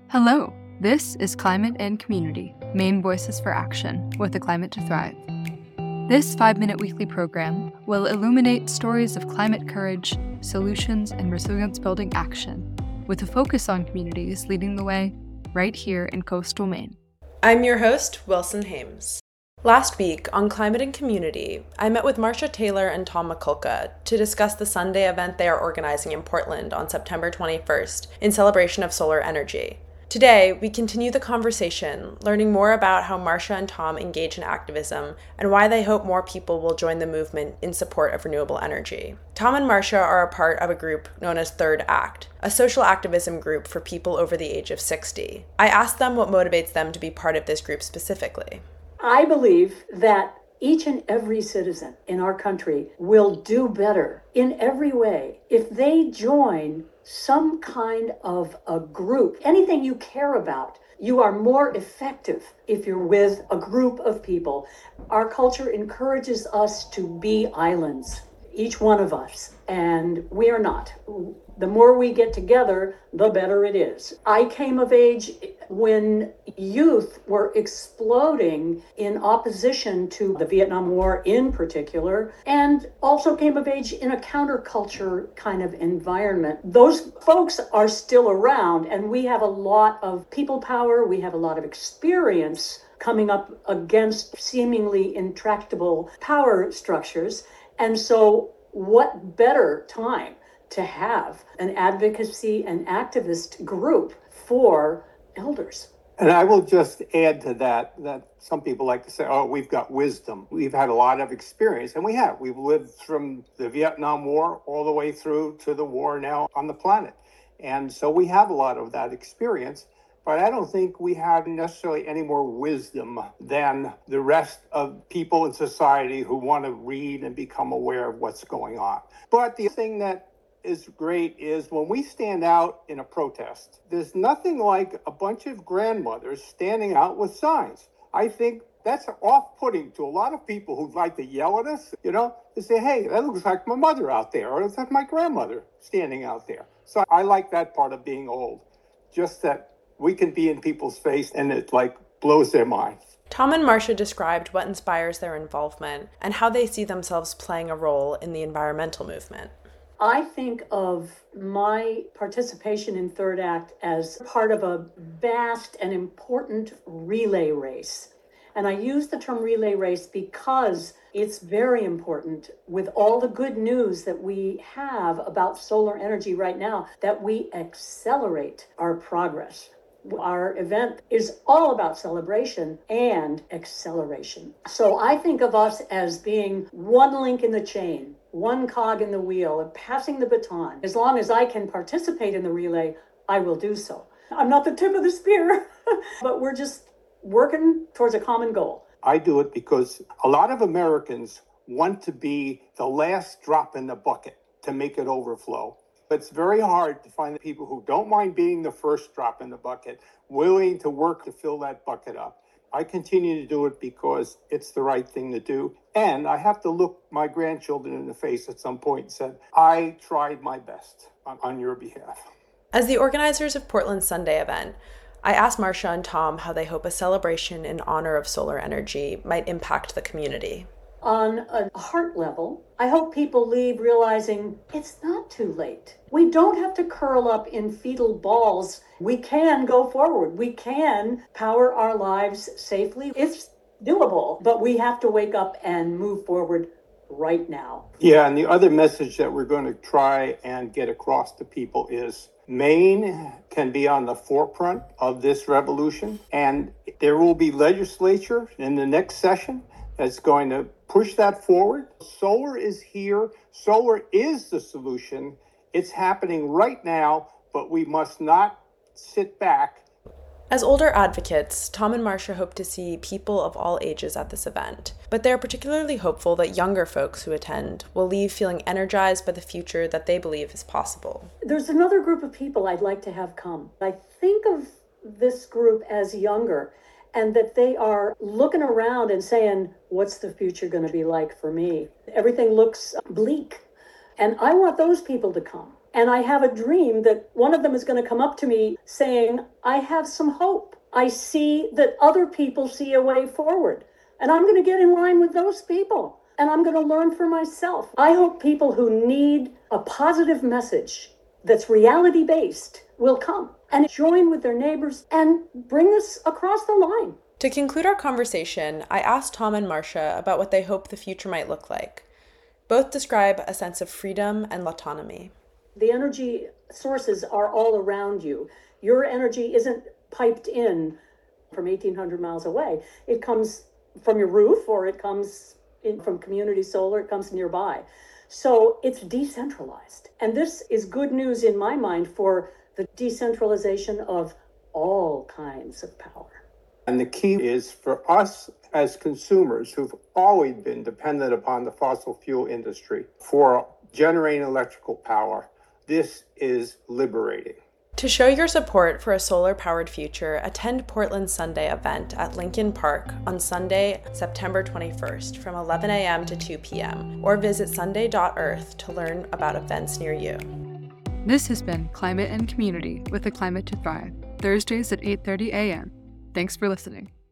Hello, this is Climate and Community, Maine Voices for Action, with a Climate to Thrive. This 5-minute weekly program will illuminate stories of climate courage, solutions, and resilience-building action, with a focus on communities leading the way right here in coastal Maine. I'm your host, Wilson Hames. Last week on Climate and Community, I met with Marcia Taylor and Tom Mikulka to discuss the Sunday event they are organizing in Portland on September 21st in celebration of solar energy. Today, we continue the conversation, learning more about how Marcia and Tom engage in activism and why they hope more people will join the movement in support of renewable energy. Tom and Marcia are a part of a group known as Third Act, a social activism group for people over the age of 60. I asked them what motivates them to be part of this group specifically. I believe that each and every citizen in our country will do better in every way if they join some kind of a group. Anything you care about, you are more effective if you're with a group of people. Our culture encourages us to be islands, each one of us, and we are not. The more we get together, the better it is. I came of age when youth were exploding in opposition to the Vietnam War in particular, and also came of age in a counterculture kind of environment. Those folks are still around, and we have a lot of people power, we have a lot of experience coming up against seemingly intractable power structures. And so what better time to have an advocacy and activist group for elders? And I will just add to that some people like to say, oh, we've got wisdom. We've had a lot of experience, and we have. We've lived from the Vietnam War all the way through to the war now on the planet. And so we have a lot of that experience, but I don't think we have necessarily any more wisdom than the rest of people in society who want to read and become aware of what's going on. But the thing that is great is when we stand out in a protest, there's nothing like a bunch of grandmothers standing out with signs. I think that's off-putting to a lot of people who like to yell at us, to say, hey, that looks like my mother out there, or it's like my grandmother standing out there. So I like that part of being old, just that we can be in people's face and it blows their minds. Tom and Marcia described what inspires their involvement and how they see themselves playing a role in the environmental movement. I think of my participation in Third Act as part of a vast and important relay race. And I use the term relay race because it's very important with all the good news that we have about solar energy right now, that we accelerate our progress. Our event is all about celebration and acceleration. So I think of us as being one link in the chain, one cog in the wheel, and passing the baton. As long as I can participate in the relay, I will do so. I'm not the tip of the spear, but we're just working towards a common goal. I do it because a lot of Americans want to be the last drop in the bucket to make it overflow. It's very hard to find people who don't mind being the first drop in the bucket, willing to work to fill that bucket up. I continue to do it because it's the right thing to do. And I have to look my grandchildren in the face at some point and said, I tried my best on your behalf. As the organizers of Portland's Sunday event, I asked Marcia and Tom how they hope a celebration in honor of solar energy might impact the community. On a heart level, I hope people leave realizing it's not too late. We don't have to curl up in fetal balls. We can go forward. We can power our lives safely. It's doable, but we have to wake up and move forward right now. Yeah, and the other message that we're going to try and get across to people is Maine can be on the forefront of this revolution, and there will be legislature in the next session that's going to push that forward. Solar is here. Solar is the solution. It's happening right now, but we must not sit back. As older advocates, Tom and Marcia hope to see people of all ages at this event, but they're particularly hopeful that younger folks who attend will leave feeling energized by the future that they believe is possible. There's another group of people I'd like to have come. I think of this group as younger, and that they are looking around and saying, what's the future going to be like for me? Everything looks bleak. And I want those people to come. And I have a dream that one of them is going to come up to me saying, I have some hope. I see that other people see a way forward. And I'm going to get in line with those people. And I'm going to learn for myself. I hope people who need a positive message that's reality-based will come and join with their neighbors and bring this across the line. To conclude our conversation, I asked Tom and Marcia about what they hope the future might look like. Both describe a sense of freedom and autonomy. The energy sources are all around you. Your energy isn't piped in from 1,800 miles away. It comes from your roof, or it comes in from community solar, it comes nearby. So it's decentralized. And this is good news in my mind for the decentralization of all kinds of power. And the key is for us as consumers who've always been dependent upon the fossil fuel industry for generating electrical power. This is liberating. To show your support for a solar-powered future, attend Portland's Sunday event at Lincoln Park on Sunday, September 21st from 11 a.m. to 2 p.m. or visit sunday.earth to learn about events near you. This has been Climate and Community with the Climate to Thrive, Thursdays at 8:30 a.m. Thanks for listening.